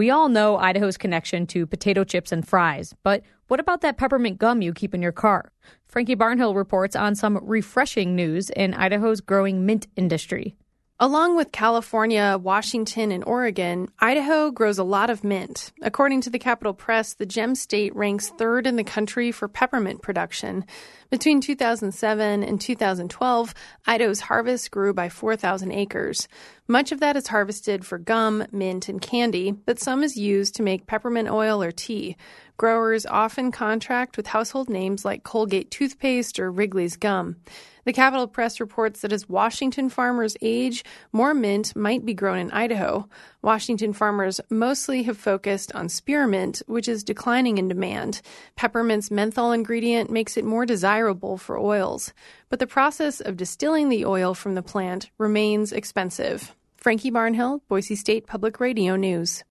We all know Idaho's connection to potato chips and fries, but what about that peppermint gum you keep in your car? Frankie Barnhill reports on some refreshing news in Idaho's growing mint industry. Along with California, Washington, and Oregon, Idaho grows a lot of mint. According to the Capital Press, the Gem State ranks third in the country for peppermint production. Between 2007 and 2012, Idaho's harvest grew by 4,000 acres. Much of that is harvested for gum, mint, and candy, but some is used to make peppermint oil or tea. Growers often contract with household names like Colgate toothpaste or Wrigley's gum. The Capital Press reports that as Washington farmers age, more mint might be grown in Idaho. Washington farmers mostly have focused on spearmint, which is declining in demand. Peppermint's menthol ingredient makes it more desirable for oils. But the process of distilling the oil from the plant remains expensive. Frankie Barnhill, Boise State Public Radio News.